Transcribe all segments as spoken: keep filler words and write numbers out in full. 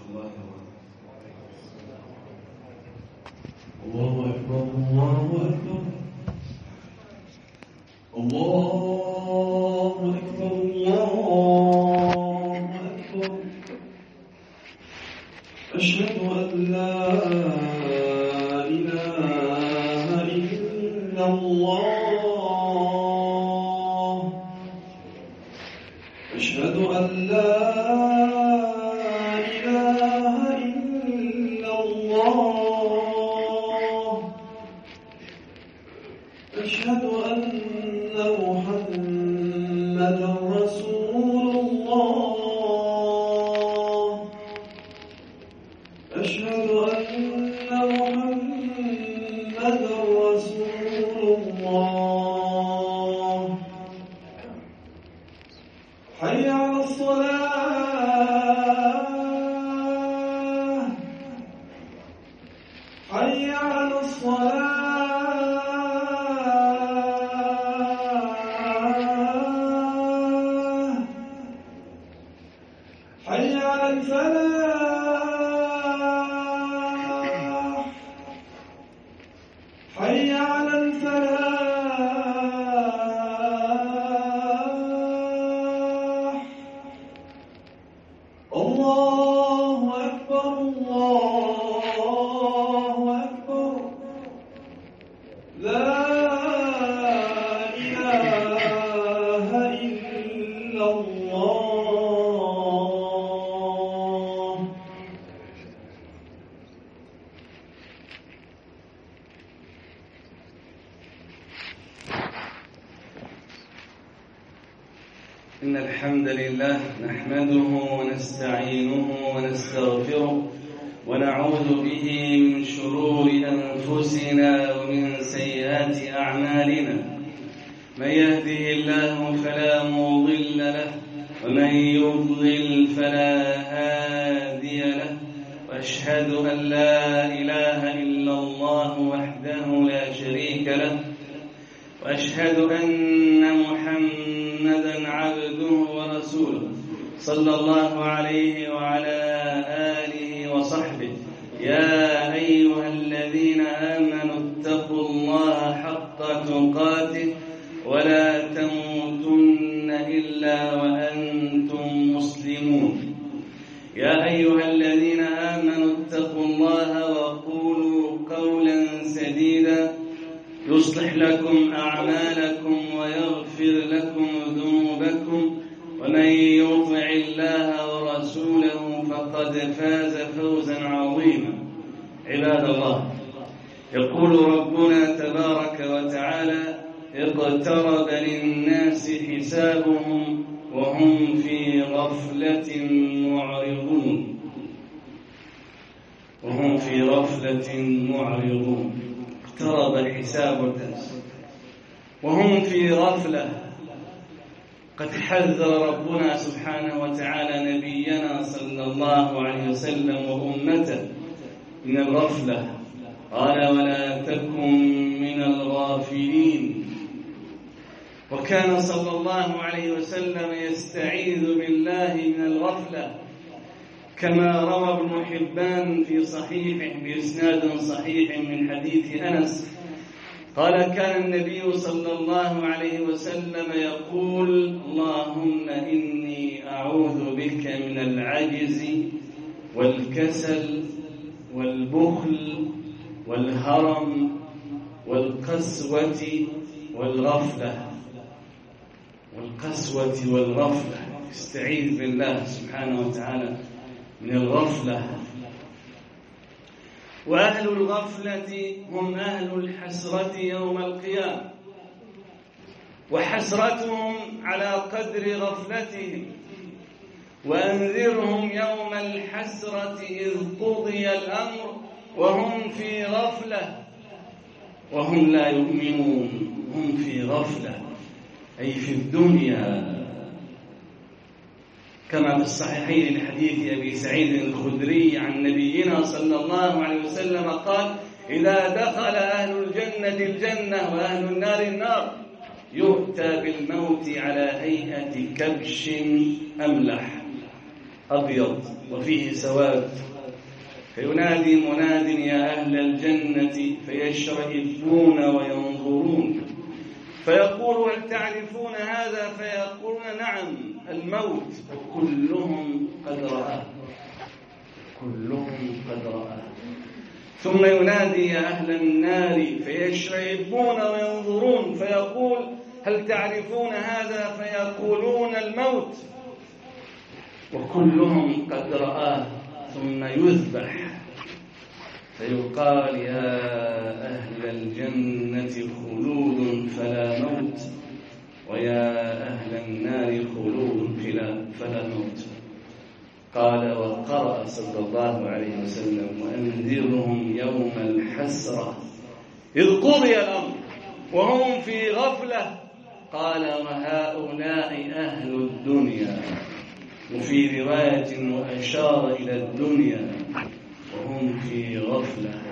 الله وبركاته. الله أكبر الله أكبر الله أكبر الله أكبر. أشهد أن لا إله إلا الله. أشهد أن لا إله إلا الله. أشهد أن محمدا رسول الله. أشهد أن محمدا رسول الله. حي على الصلاة حي على الصلاة. حي على الفلاح حي على الفلاح. الله أكبر الله أكبر. لا إله إلا الله. إن الحمد لله نحمده ونستعينه ونستغفره ونعوذ به من شرور أنفسنا ومن سيئات أعمالنا. من يهده الله فلا مضل له ومن يضلل فلا هادي له. وأشهد أن لا إله إلا الله وحده لا شريك له. وأشهد أن محمدًا عبده ورسوله صلى الله عليه وعلى آله وصحبه. يا أيها الذين آمنوا اتقوا الله حق تقاته ولا تموتن إلا وأنتم مسلمون. يا أيها الذين آمنوا اتقوا الله وقولوا قولا سديدا يصلح لكم أعمالكم ويغفر لكم ذنوبكم. ومن يطع الله ورسوله فقد فاز فوزا عظيما. عباد الله، يقول ربنا تبارك وتعالى: اقترب للناس حسابهم وهم في غفلة معرضون وهم في غفلة معرضون. اقترب حساب الناس وهم في غفلة. قد حذر ربنا سبحانه وتعالى نبينا صلى الله عليه وسلم وأمته من الغفلة. قال: ولا تكن من الغافلين. وكان صلى الله عليه وسلم يستعيذ بالله من الغفلة، كما روى ابن حبان في صحيحه بإسناد صحيح من حديث أنس قال: كان النبي صلى الله عليه وسلم يقول: اللهم إني أعوذ بك من العجز والكسل والبخل والهرم والقسوة والغفلة والقسوة والغفلة. استعيذ بالله سبحانه وتعالى من الغفلة. وأهل الغفلة هم أهل الحسرة يوم القيامة، وحسرتهم على قدر غفلتهم. وأنذرهم يوم الحسرة إذ قضي الأمر وهم في غفلة وهم لا يؤمنون. هم في غفلة أي في الدنيا، كما في الصحيحين لحديث أبي سعيد الخدري عن نبينا صلى الله عليه وسلم قال: إذا دخل أهل الجنة الجنة وأهل النار النار يؤتى بالموت على هيئة كبش أملح أبيض وفيه سواد، فينادي مناد يا أهل الجنة فيشرئبون وينظرون، فيقول هل تعرفون هذا؟ فيقولون نعم، الموت، كلهم قد رآه، كلهم قد رآه. ثم ينادي يا أهل النار فيشرئبون وينظرون، فيقول هل تعرفون هذا؟ فيقولون الموت، وكلهم قد رآه. ثم يذبح فيقال يا أهل الجنة خلود فلا موت، ويا أهل النار خلود فلا موت. قال وقرأ صلى الله عليه وسلم وأنذرهم يوم الحسرة إذ قضي الأمر وهم في غفلة. قال وهؤلاء أهل الدنيا، وفي رواية وأشار إلى الدنيا وهم في غفلة.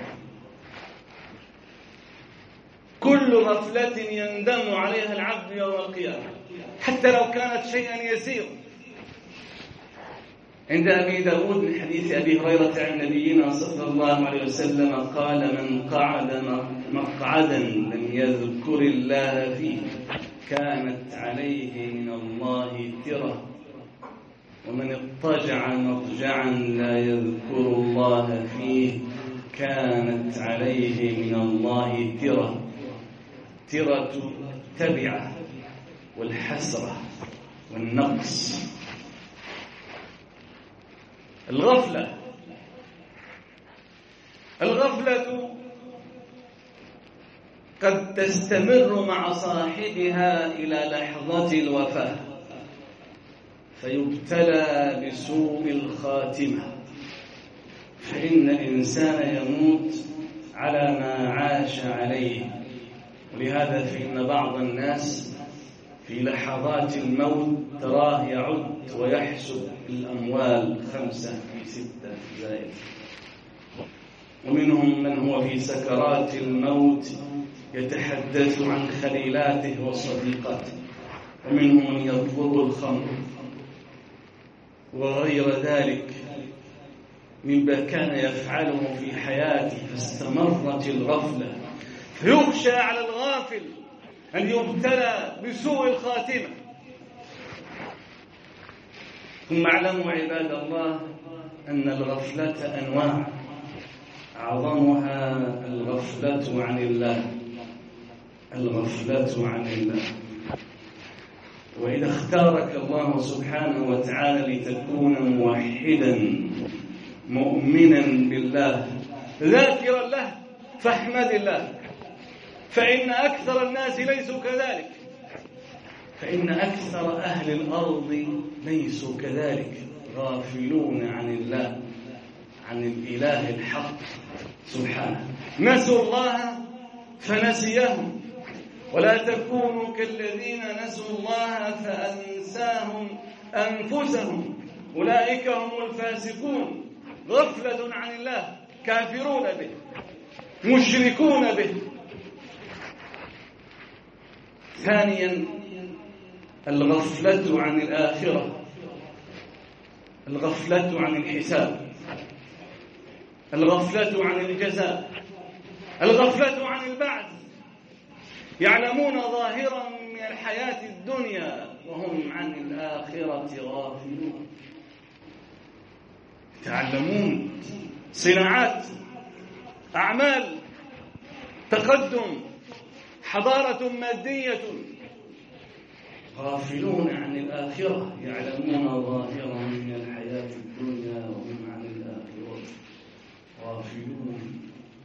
كل غفلة يندم عليها العبد يوم القيامة حتى لو كانت شيئا يسيرا. عند أبي داود من حديث أبي هريرة عن نبينا صلى الله عليه وسلم قال من قعد مقعدا لم يذكر الله فيه كانت عليه من الله ترة، ومن اضطجع مضجعا لا يذكر الله فيه كانت عليه من الله ترة. ترة تبعة والحسرة والنقص. الغفلة الغفلة قد تستمر مع صاحبها إلى لحظة الوفاة فيبتلى بسوء الخاتمة، فإن الإنسان يموت على ما عاش عليه. ولهذا فإن بعض الناس في لحظات الموت تراه يعد ويحسب الأموال خمسة في ستة زائد، ومنهم من هو في سكرات الموت يتحدث عن خليلاته وصديقاته، ومنهم من يطلب الخمر وغير ذلك مما كان يفعله في حياته، فاستمرت الغفلة. فيخشى على الغافل أن يبتلى بسوء الخاتمة. ثم اعلموا عباد الله أن الغفلة أنواع، أعظمها الغفلة عن الله. الغفلة عن الله. وإذا اختارك الله سبحانه وتعالى لتكون موحدا مؤمنا بالله ذاكرا له فاحمد الله، فإن أكثر الناس ليسوا كذلك، فإن أكثر أهل الأرض ليسوا كذلك، غافلون عن الله، عن الإله الحق سبحانه. نسوا الله فنسيهم، ولا تكونوا كالذين نسوا الله فأنساهم أنفسهم أولئك هم الفاسقون. غفلة عن الله، كافرون به، مشركون به. ثانيا الغفلة عن الآخرة، الغفلة عن الحساب، الغفلة عن الجزاء، الغفلة عن البعث. يعلمون ظاهرا من الحياة الدنيا وهم عن الآخرة غافلون. يتعلمون صناعات، أعمال، تقدم، حضارة مادية، غافلون عن الآخرة. يعلمون ظاهرا من الحياة الدنيا وهم عن الآخرة غافلون.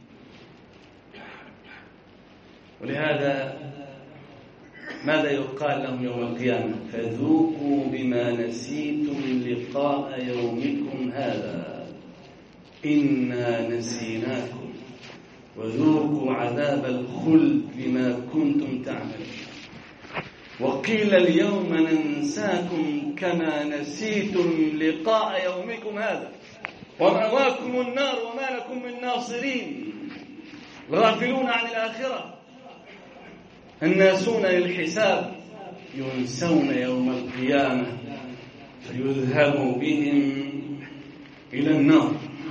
ولهذا ماذا يقال لهم يوم القيامة؟ فذوقوا بما نسيتم لقاء يومكم هذا إنا نسيناكم وذوقوا عذاب الخلد بما كنتم تعملون. وقيل اليوم ننساكم كما نسيتم لقاء يومكم هذا ومأواكم النار وما لكم من ناصرين. الغافلون عن الآخرة، الناسون للحساب، ينسون يوم القيامة فيذهب بهم إلى النار.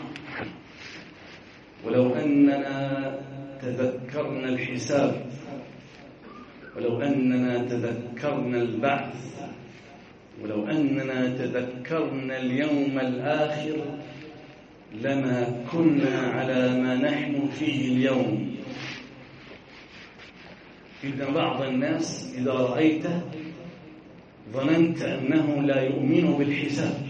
ولو أننا تذكرنا الحساب، ولو أننا تذكرنا البعث، ولو أننا تذكرنا اليوم الآخر لما كنا على ما نحن فيه اليوم. إذا بعض الناس إذا رأيته ظننت أنه لا يؤمن بالحساب،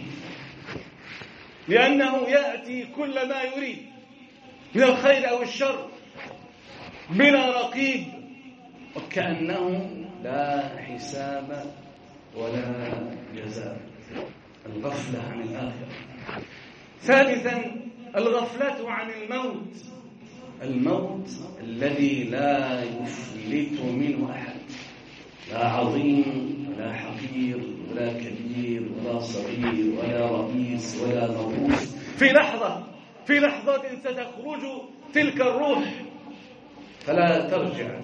لأنه يأتي كل ما يريد من الخير أو الشر بلا رقيب، وكأنه لا حساب ولا جزاء. الغفلة عن الآخرة. ثالثا الغفلة عن الموت، الموت الذي لا يفلت منه أحد، لا عظيم ولا حقير ولا كبير ولا صغير ولا رئيس ولا مبعوث. في لحظة في لحظة ستخرج تلك الروح، فلا ترجع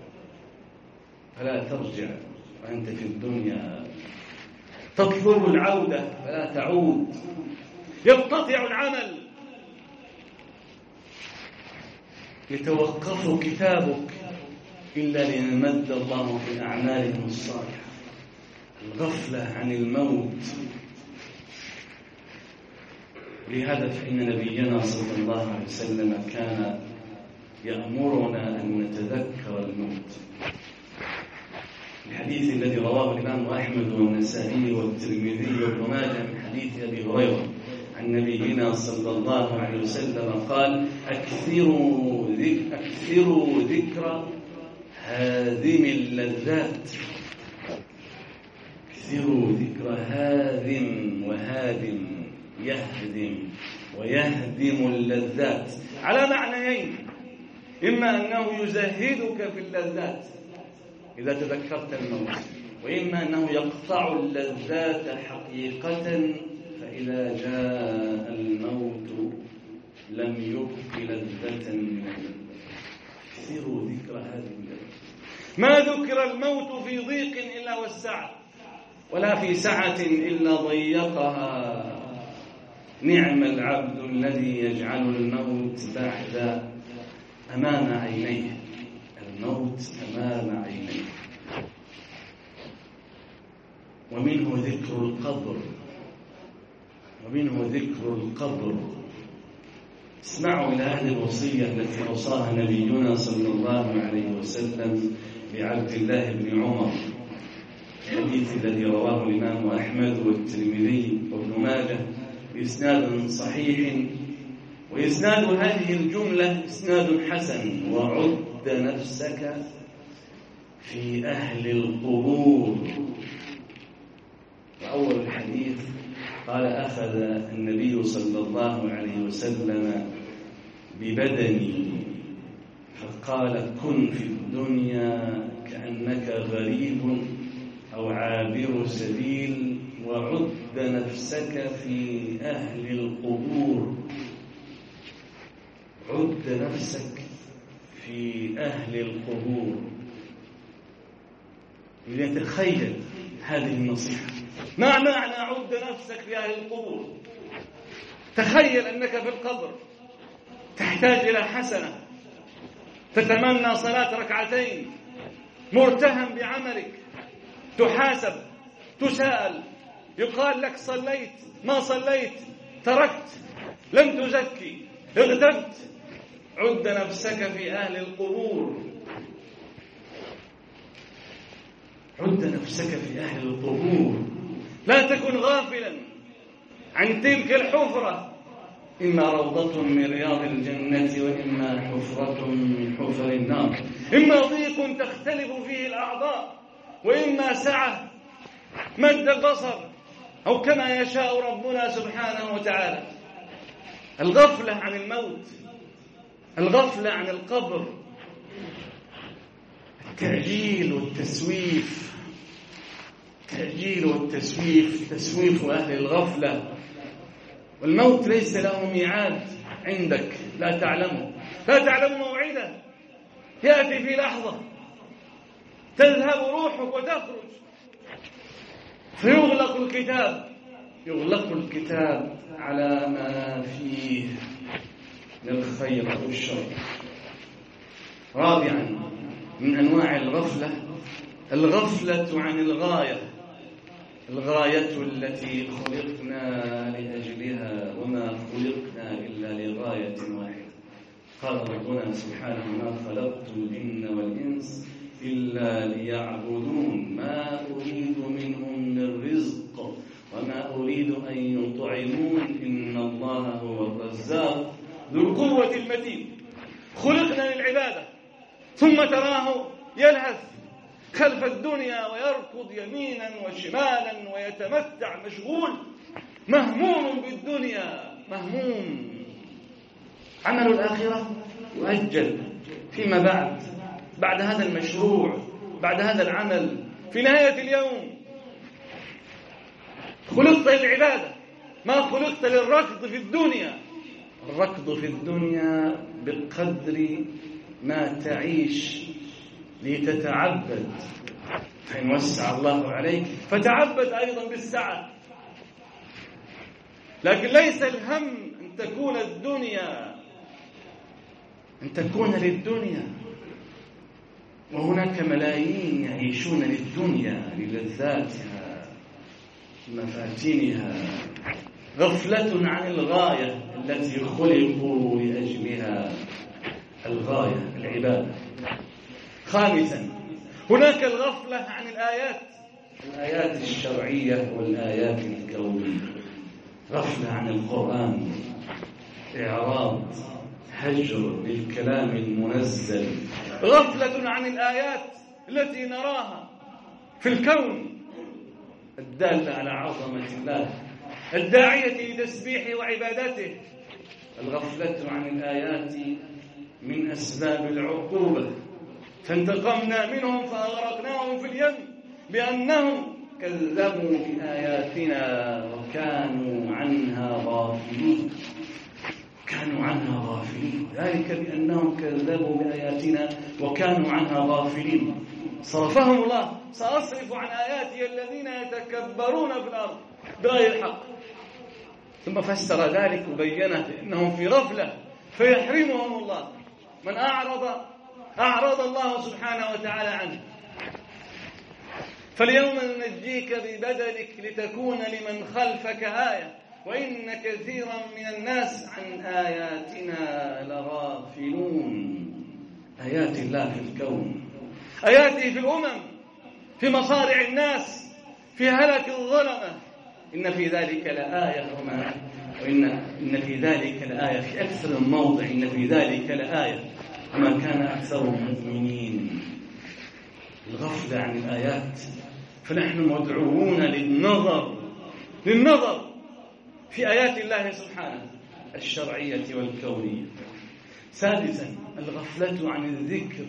فلا ترجع وأنت في الدنيا تطلب العودة فلا تعود. ينقطع العمل، يتوقف كتابك إلا ليمد الله في أعمالهم الصالحة. الغفلة عن الموت. لهذا فإن نبينا صلى الله عليه وسلم كان يأمرنا أن نتذكر الموت. الحديث الذي رواه الإمام أحمد والنسائي والترمذي وابن ماجه من حديث أبي هريرة عن نبينا صلى الله عليه وسلم قال: أكثروا ذكر, أكثروا ذكر هادم اللذات. أكثروا ذكر هادم وهادم، يهدم ويهدم اللذات، على معنيين: إما أنه يزهدك في اللذات إذا تذكرت الموت، وإما أنه يقطع اللذات حقيقة، فإذا جاء الموت لم يبق لذة من اللذة. كثيروا ذكر هذه اللذة. ما ذكر الموت في ضيق إلا وسعه، ولا في سعة إلا ضيقها. نعم العبد الذي يجعل الموت بعد أمام عينيه، الموت أمام عينيه. ومنه ذكر القبر، ومنه ذكر القبر. اسمعوا إلى هذه الوصية التي أوصاها نبينا صلى الله عليه وسلم لعبد الله بن عمر، الحديث الذي رواه الإمام أحمد والترمذي وابن ماجه بإسناد صحيح. وإسناد هذه الجملة إسناد حسن: وعد نفسك في أهل القبور. وأول الحديث قال: أخذ النبي صلى الله عليه وسلم ببدني فقال: كن في الدنيا كأنك غريب أو عابر سبيل، وعد نفسك في أهل القبور. عد نفسك في أهل القبور. ليتخيل هذه النصيحة. ما معنى عد نفسك في أهل القبور؟ تخيل أنك في القبر تحتاج إلى حسنة، تتمنى صلاة ركعتين، مرتهم بعملك، تحاسب، تساءل، يقال لك صليت ما صليت، تركت لم تزكي، اغتبت. عد نفسك في أهل القبور. عد نفسك في أهل القبور. لا تكن غافلا عن تلك الحفرة، إما روضة من رياض الجنة وإما حفرة من حفر النار. إما ضيق تختلف فيه الأعضاء، وإما سعة مد البصر، أو كما يشاء ربنا سبحانه وتعالى. الغفلة عن الموت، الغفلة عن القبر، التعجيل والتسويف، التعجيل والتسويف، تسويف أهل الغفلة. والموت ليس له ميعاد عندك، لا تعلمه، لا تعلم موعده، يأتي في لحظة، تذهب روحك وتخرج، فيغلق الكتاب يغلق الكتاب على ما فيه من الخير والشر. رابعا من أنواع الغفلة الغفلة عن الغاية، الغاية التي خلقنا لأجلها، وما خلقنا إلا لغاية واحدة. قال ربنا سبحانه: ما خلقت الجن والإنس إلا ليعبدون ما أريد منهم من رزق وما أريد أن يطعمون إن الله هو الرزاق ذو القوة المتين. خلقنا للعبادة، ثم تراه يلهث خلف الدنيا ويركض يمينا وشمالا ويتمتع، مشغول مهموم بالدنيا، مهموم. عمل الآخرة يؤجل فيما بعد، بعد هذا المشروع، بعد هذا العمل، في نهاية اليوم. خلقت للعبادة، ما خلقت للركض في الدنيا. الركض في الدنيا بقدر ما تعيش لتتعبد، فإن وسع الله عليك فتعبد أيضا بالسعة، لكن ليس الهم أن تكون الدنيا، أن تكون للدنيا. وهناك ملايين يعيشون للدنيا، للذاتها، مفاتنها، غفلة عن الغاية التي خلقوا لأجلها، الغاية العبادة. خامسا هناك الغفلة عن الآيات، الآيات الشرعية والآيات الكونية. غفلة عن القرآن، إعراض، هجر للكلام المنزل. غفلة عن الآيات التي نراها في الكون الدالة على عظمة الله، الداعية لتسبيحه وعبادته. الغفلة عن الآيات من أسباب العقوبة، فانتقمنا منهم فأغرقناهم في اليم بأنهم كذبوا بآياتنا وكانوا عنها غافلين. كانوا عنها غافلين، ذلك بأنهم كذبوا بآياتنا وكانوا عنها غافلين. صرفهم الله: سأصرف عن آياتي الذين يتكبرون في الأرض بغير الحق. ثم فسر ذلك وبينه بأنهم في غفلة فيحرمهم الله. من أعرض أعرض الله سبحانه وتعالى عنه. فاليوم ننجيك ببدنك لتكون لمن خلفك آية، وإن كثيرا من الناس عن آياتنا لغافلون. آيات الله في الكون، آياته في الأمم، في مصارع الناس، في هلك الظلمة. إن في ذلك لآية، وما وإن إن في ذلك لآية، في أكثر من موضع إن في ذلك لآية وما كان أكثرهم مؤمنين. الغفلة عن الآيات، فنحن مدعوون للنظر للنظر في آيات الله سبحانه الشرعية والكونية. سادسا الغفلة عن الذكر،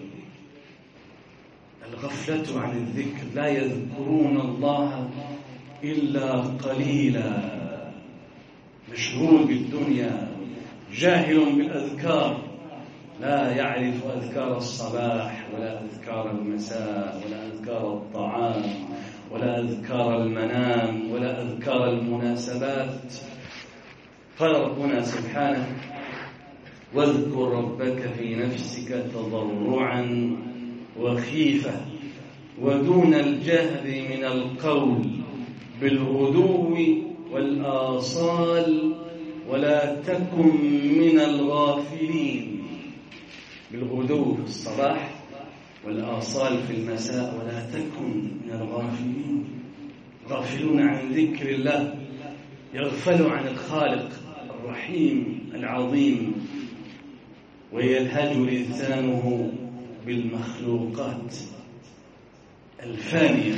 الغفلة عن الذكر، لا يذكرون الله إلا قليلا، مشغول بالدنيا، جاهل بالأذكار، لا يعرف أذكار الصباح ولا أذكار المساء ولا أذكار الطعام ولا أذكار المنام ولا أذكار المناسبات. قال ربنا سبحانه: واذكر ربك في نفسك تضرعا وخيفة ودون الجهر من القول بالغدو والآصال ولا تكن من الغافلين. بالغدو في الصباح والآصال في المساء، ولا تكن من الغافلين. غافلون عن ذكر الله، يغفلوا عن الخالق الرحيم العظيم، ويلهج لسانه بالمخلوقات الفانية.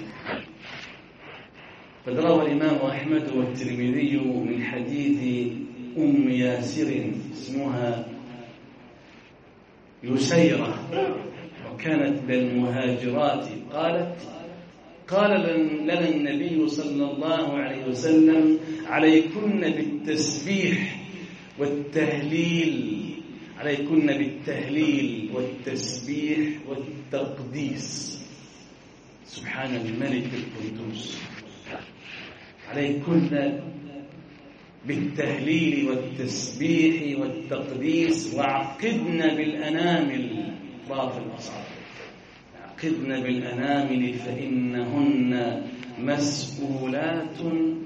قد روى الإمام أحمد والترمذي من حديث أم ياسر اسمها يسيرة، وكانت من المهاجرات، قالت: قال لنا النبي صلى الله عليه وسلم: عليكن بالتسبيح والتهليل، عليكن بالتهليل والتسبيح والتقديس. سبحان الملك القدوس. عليكن بالتهليل والتسبيح والتقديس، وعقدن بالأنامل أطراف الأصابع، عقدن بالأنامل فإنهن مسؤولات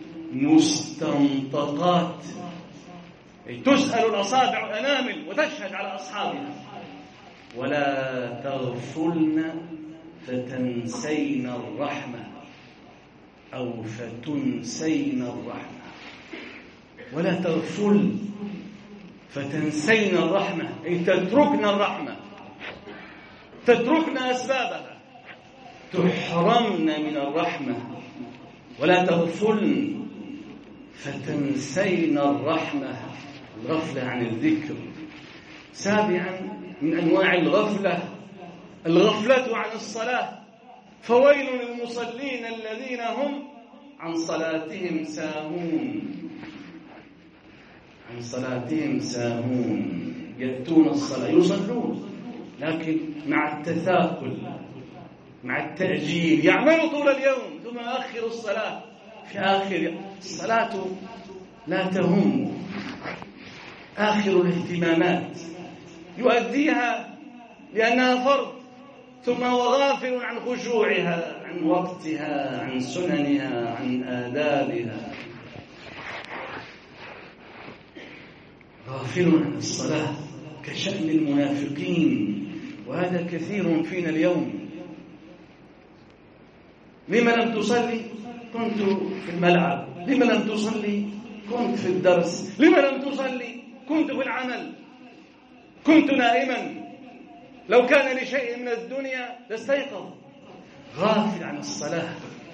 مستنطقات. تسأل الأصابع الأنامل وتشهد على أصحابها. ولا تغفلن فتنسين الرحمة أو فتنسين الرحمة. ولا تغفل فتنسين الرحمة، أي تتركن الرحمة، تتركن أسبابها، تحرمن من الرحمة. ولا تغفلن فتنسين الرحمة، الغفلة عن الذكر. سابعا من أنواع الغفلة الغفلة عن الصلاة، فويل للمصلين الذين هم عن صلاتهم ساهون، عن صلاتهم ساهون. يأتون الصلاة يصلون لكن مع التثاقل، مع التأجيل، يعملوا طول اليوم ثم يؤخر الصلاة في آخر الصلاة، لا تهم، آخر الاهتمامات يؤديها لأنها فرض، ثم هو غافل عن خشوعها، عن وقتها، عن سننها، عن آدابها. غافل عن الصلاة كشأن المنافقين، وهذا كثير فينا اليوم. لما لم تصلي؟ كنت في الملعب. لما لم تصلي؟ كنت في الدرس. لما لم تصلي؟ كنت في العمل، كنت نائما. لو كان لشيء من الدنيا لاستيقظ. غافل عن الصلاة.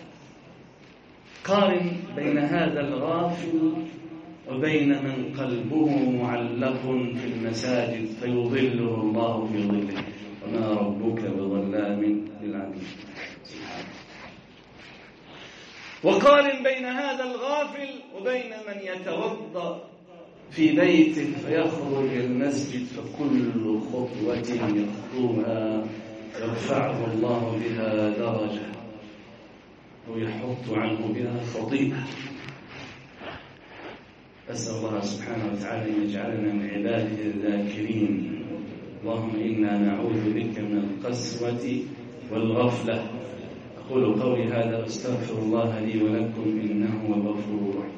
قارن بين هذا الغافل وبين من قلبه معلق في المساجد فيظله الله في ظله، وما ربك بظلام للعبيد. وقارن بين هذا الغافل وبين من يتوضأ في بيته فيخرج إلى المسجد، فكل خطوة يخطوها يرفعه الله بها درجة ويحط عنه بها خطيئة. أسأل الله سبحانه وتعالى أن يجعلنا من عباده الذاكرين. اللهم إنا نعوذ بك من القسوة والغفلة. أقول قولي هذا واستغفر الله لي ولكم إنه هو الغفور الرحيم.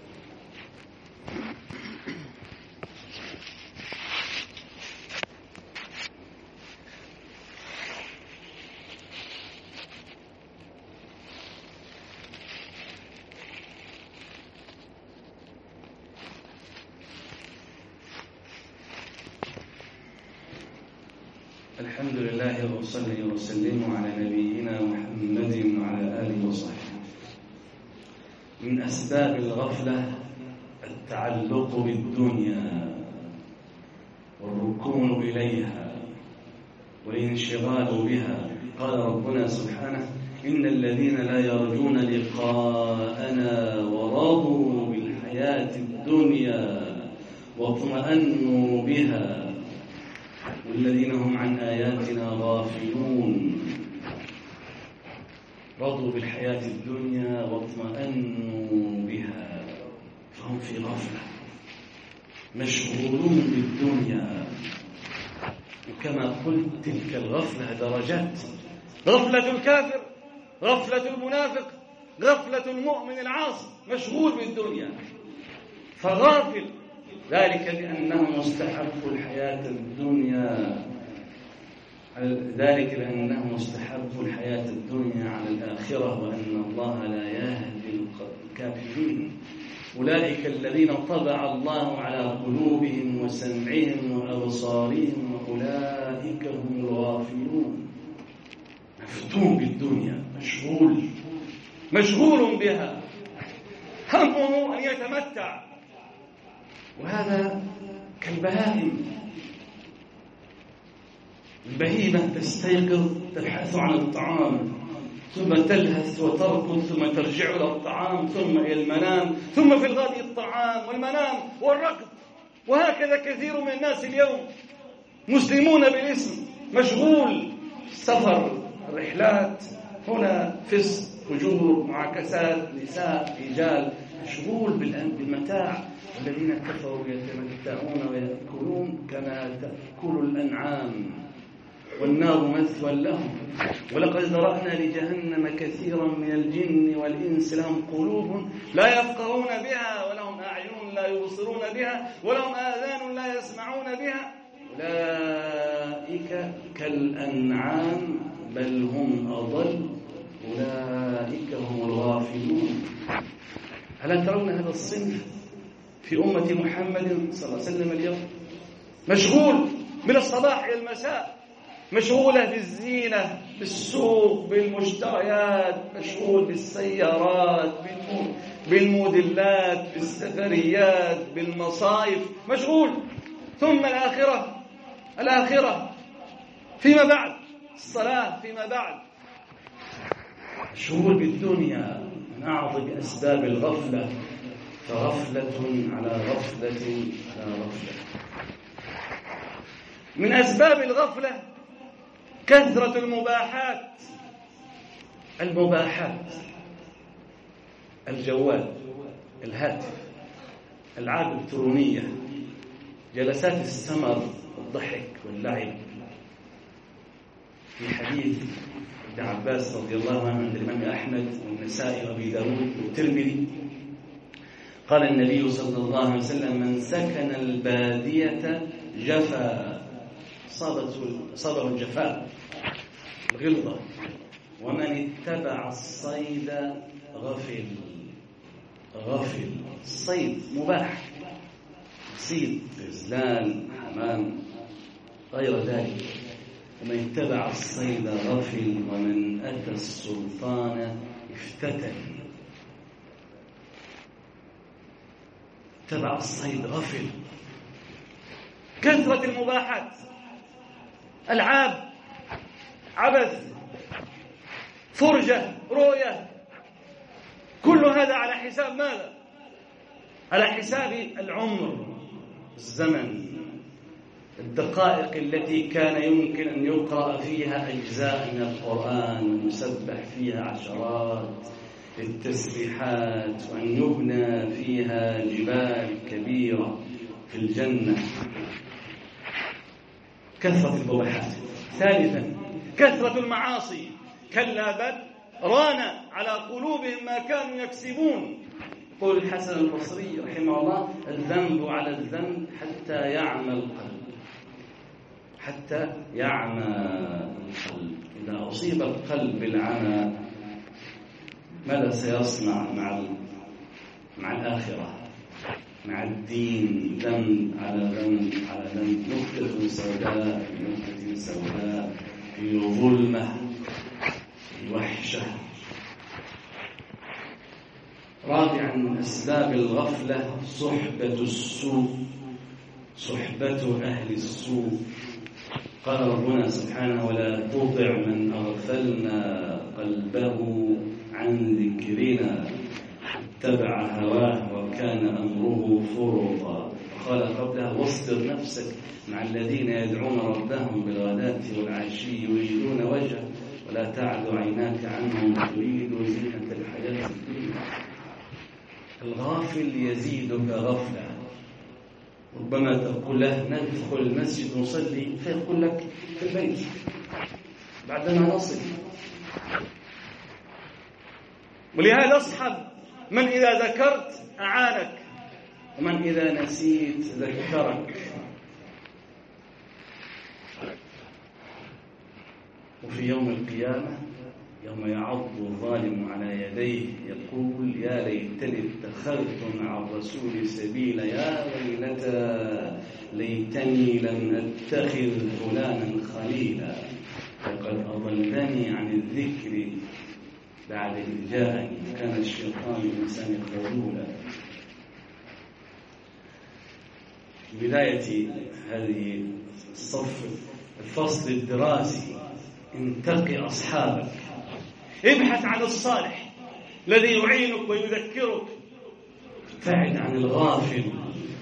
الحمد لله وصلي وسلم على نبينا محمد وعلى آله وصحبه. من أسباب الغفلة التعلق بالدنيا والركون إليها والانشغال بها. قال ربنا سبحانه: إن الذين لا يرجون لقاءنا ورضوا بالحياة الدنيا واطمأنوا بها والذين هم عن آياتنا غافلون. رضوا بالحياة الدنيا واطمأنوا بها، فهم في غفلة مشغولون بالدنيا. وكما قلت تلك الغفلة درجات: غفلة الكافر، غفلة المنافق، غفلة المؤمن العاصي، مشغول بالدنيا فغافل، ذلك لأنه مستحب الحياة الدنيا ذلك لأنه مستحب الحياة الدنيا على الآخرة، وأن الله لا يهدي الكافرين. أولئك الذين طبع الله على قلوبهم وسمعهم وأبصارهم وأولئك هم الغافلون. مفتون بالدنيا، مشغول مشغول بها، همه أن يتمتع. وهذا كالبهائم. البهيمة تستيقظ تبحث عن الطعام، ثم تلهث وتركض، ثم ترجع إلى الطعام، ثم إلى المنام، ثم في الغد الطعام والمنام والركض. وهكذا كثير من الناس اليوم مسلمون بالاسم، مشغول، السفر، الرحلات، هنا فسق، فجور، معاكسات، نساء، رجال، مشغول بالمتاع. الذين كفروا يتمتعون ويأكلون كما تأكل الأنعام والنار مثوى لهم. ولقد ذرأنا لجهنم كثيرا من الجن والإنس لهم قلوب لا يفقهون بها ولهم أعين لا يبصرون بها ولهم آذان لا يسمعون بها أولئك كالأنعام بل هم أضل أولئك هم الغافلون. ألا ترون هذا الصنف في أمة محمد صلى الله عليه وسلم اليوم مشغول من الصباح إلى المساء، مشغولة بالزينة، بالسوق، بالمشتريات، مشغول بالسيارات، بالموديلات، بالسفريات، بالمصايف، مشغول. ثم الآخرة، الآخرة فيما بعد، الصلاة فيما بعد، مشغول بالدنيا. من أعظم أسباب الغفلة، فغفلة على غفلة على غفلة. من أسباب الغفلة كثرة المباحات. المباحات، الجوال، الهاتف، الألعاب الإلكترونية، جلسات السمر والضحك واللعب. في حديث ابن عباس رضي الله عنه عند الإمام أحمد والنسائي وأبي داود والترمذي قال النبي صلى الله عليه وسلم: من سكن البادية جفا، صابه الجفاء الغلظة، ومن اتبع الصيد غفل. غفل، الصيد مباح، صيد، غزلان، حمام، غير ذلك. ومن اتبع الصيد غفل، ومن أتى السلطان افتتن. اتبع الصيد غفل. كثرة المباحات، ألعاب، عبث، فرجة، رؤية، كل هذا على حساب ماذا؟ على حساب العمر، الزمن، الدقائق التي كان يمكن أن يقرأ فيها أجزاء من القرآن ويسبح فيها عشرات التسبيحات، وأن يبنى فيها جبال كبيرة في الجنة. كثرة المباحات. ثالثا كثرة المعاصي. كلا بل ران على قلوبهم ما كانوا يكسبون. قول الحسن البصري رحمه الله: الذنب على الذنب حتى يعمى القلب. حتى يعمى القلب. إذا أصيب القلب بالعمى ماذا سيصنع مع مع الآخرة، مع الدين؟ ذنب على ذنب على ذنب، نكتة سوداء في نكتة سوداء، في ظلمة، في وحشة. رابعا من أسباب الغفلة صحبة السوء، صحبة أهل السوء. قال ربنا سبحانه: ولا تطع من أغفلنا قلبه عن ذكرنا اتبع هواه وكان أمره فرطا. قال قبلها: واصبر نفسك مع الذين يدعون ربهم بالغداة والعشي يريدون وجهه ولا تعد عيناك عنهم تريد زينة الحياة الدنيا. الغافل يزيدك غفلة. ربما تقول له: ندخل المسجد نصلي، فيقول لك: في البيت بعدما نصل. ولهذا اصحب من إذا ذكرت أعانك، ومن إذا نسيت ذكرك. وفي يوم القيامة يوم يعض الظالم على يديه يقول: يا ليتني اتخذت مع الرسول سبيلا، يا ويلتى ليتني لم أتخذ فلانا خليلا، فقد أضلني عن الذكر بعد إذ جاءني، كان الشيطان الإنسان خذولا. في بداية هذه الصف الفصل الدراسي انتقي أصحابك، ابحث عن الصالح الذي يعينك ويذكرك، ابتعد عن الغافل.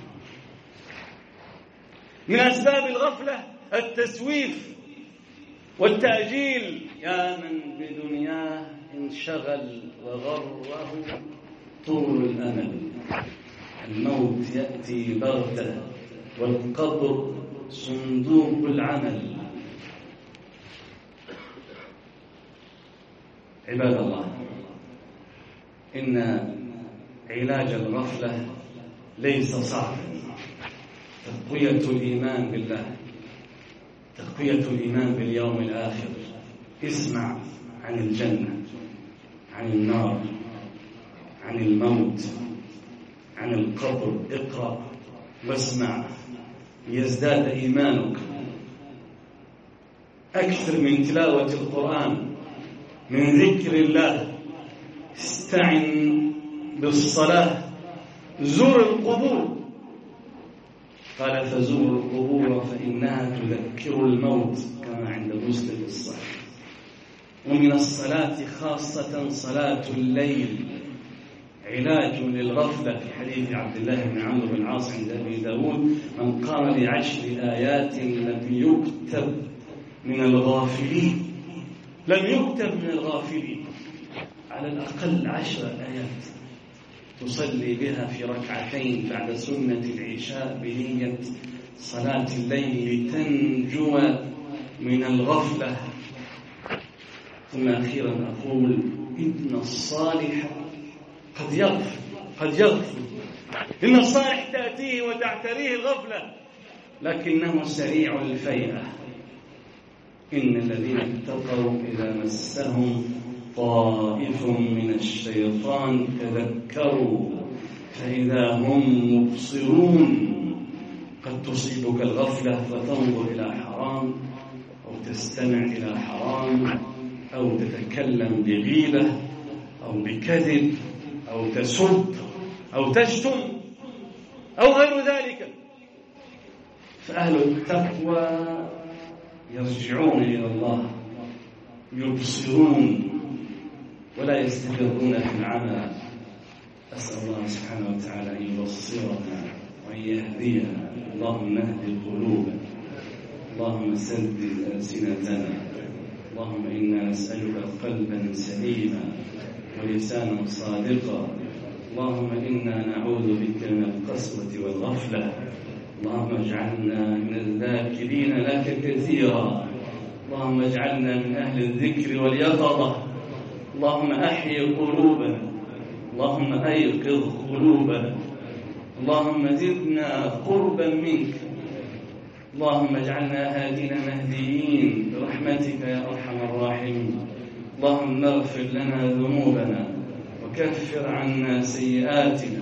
من أسباب الغفلة التسويف، والتأجيل يا من بدنياه انشغل وغره طول الأمل. الموت يأتي بغتة والقبر صندوق العمل. عباد الله، إن علاج الغفلة ليس صعبا. تقوية الإيمان بالله، تقوية الإيمان باليوم الآخر. اسمع عن الجنة، عن النار، عن الموت، عن القبر. اقرأ واسمع ليزداد إيمانك. أكثر من تلاوة القرآن، من ذكر الله. استعن بالصلاة. زور القبور. قال فزوروا القبور فإنها تذكر الموت، كما عند مسلم الصحيح. ومن الصلاة خاصة صلاة الليل علاج للغفلة. في حديث عبد الله بن عمرو بن العاص عند أبي داود: من قام بعشر آيات لم يكتب من الغافلين. لم يكتب من الغافلين. على الأقل عشر آيات تصلي بها في ركعتين بعد سنة العشاء بنية صلاة الليل لتنجو من الغفلة. ثم أخيرا أقول: إن الصالح قد يغفل قد يغفل إن الصالح تأتيه وتعتريه الغفلة، لكنه سريع الفيئة. إن الذين اتقوا إذا مسهم طائف من الشيطان تذكروا فإذا هم مبصرون. قد تصيبك الغفلة فتنظر إلى حرام، أو تستمع إلى حرام، أو تتكلم بغيبة أو بكذب، أو تسب أو تشتم أو غير ذلك. فأهل التقوى يرجعون إلى الله، يبصرون ولا يستمرون في العمى. أسأل الله سبحانه وتعالى أن يبصرنا وأن يهدينا. اللهم اهد قلوبنا، اللهم سدد ألسنتنا، اللهم إنا نسألك قلبا سليما ولسانا صادقا. اللهم إنا نعوذ بك من القسوة والغفلة. اللهم اجعلنا من الذاكرين لك كثيرا. اللهم اجعلنا من أهل الذكر واليقظة. اللهم أحيي قلوبنا، اللهم أيقظ قلوبنا، اللهم زدنا قربا منك. اللهم اجعلنا هادين مهديين برحمتك يا أرحم الراحمين. اللهم اغفر لنا ذنوبنا وكفر عنا سيئاتنا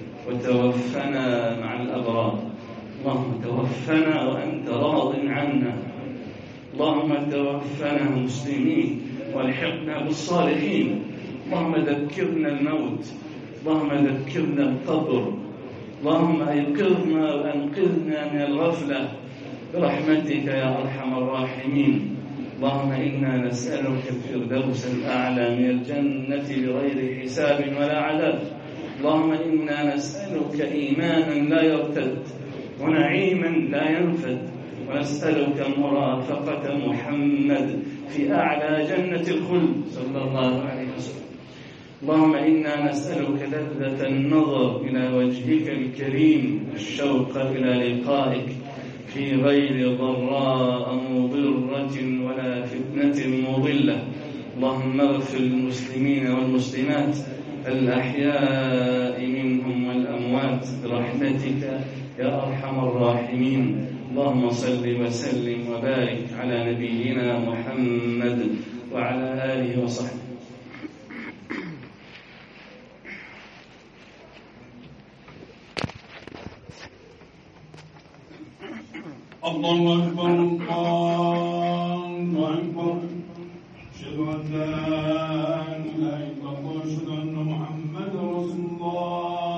وتوفنا مع الأبرار. اللهم توفنا وأنت راض عنا. اللهم توفنا مسلمين والحقنا بالصالحين. اللهم ذكرنا الموت، اللهم ذكرنا القبر. اللهم أيقظنا وأنقذنا من الغفلة برحمتك يا أرحم الراحمين. اللهم إنا نسألك الفردوس الأعلى من الجنة بغير حساب ولا عذاب. اللهم إنا نسألك إيمانا لا يرتد ونعيما لا ينفد، ونسألك مرافقة محمد في أعلى جنة الخلد صلى الله عليه وسلم. اللهم إنا نسألك لذة النظر إلى وجهك الكريم، الشوق إلى لقائك في غير ضراء مضرة ولا فتنة مضلة. اللهم اغفر للمسلمين والمسلمات الأحياء منهم والأموات برحمتك يا أرحم الراحمين. اللهم صل وسلم وبارك على نبينا محمد وعلى آله وصحبه. الله أكبر الله أكبر. أشهد أن لا إله إلا الله.